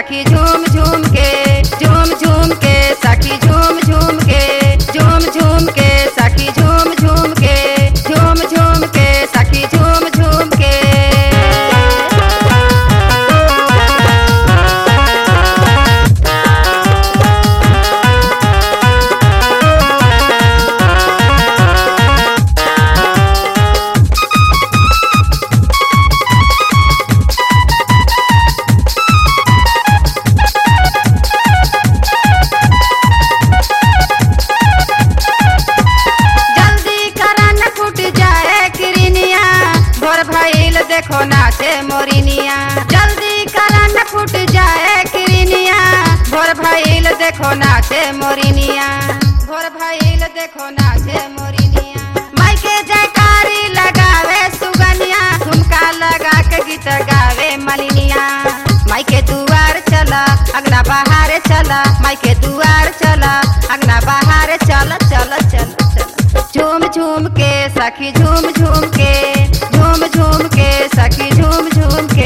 सखी झूम झूम के सखी झूम झूम के सखी झूम झूम के सखी झूम झूम के। देखो नाचे मोरिनिया जल्दी करन फूट जाए किरनिया भोर भइल देखो नाचे मोरिनिया भोर भइल देखो नाचे मोरिनिया। माई के जयकारी लगावे सुगनिया झुमका लगा के गीत गावे मलिनिया। माई के दुआर चला अगना बाहर चला माई के दुआर चला अगना बाहर चल चल चल चल झूम झूम के सखी झूम झूम के सखी झूम झूम के।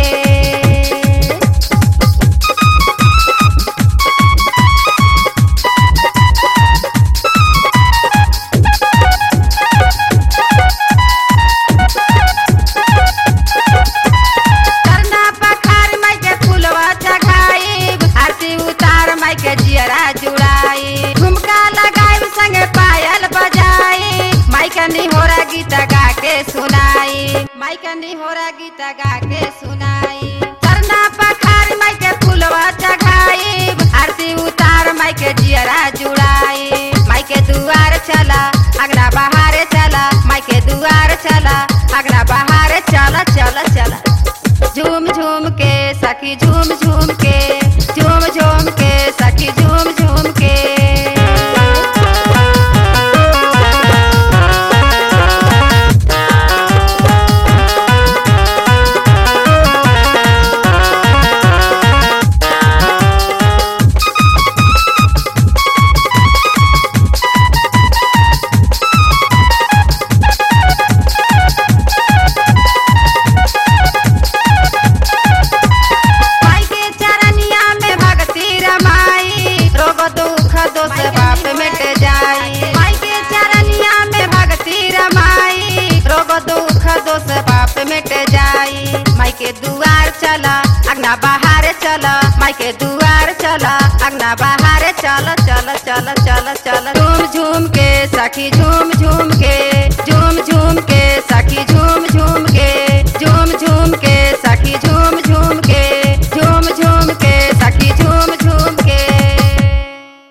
करना पखार माई के फूलवा चढ़ाई आरती उतार माई के जियरा जुड़ाई झुमका लगाई संगे पायल बजाई माई के निहोरा गीत गा के सुनाई माई के निहोरा गीत गा के सुनाई। करना पखार माई के फूलवा चढ़ाई आरती उतार माई के जियरा जुड़ाई माई के दुआर चला अगना बाहर चला माई के दुआर चला अगना बाहर चला चला चला झूम झूम के सखी झूम झूम के सखी झूम झूम के। माई के दुआर चला अगना बाहर चला माई के दुआर चला अगना बाहर चल चल चल चल चल झूम झूम के सखी झूम झूम के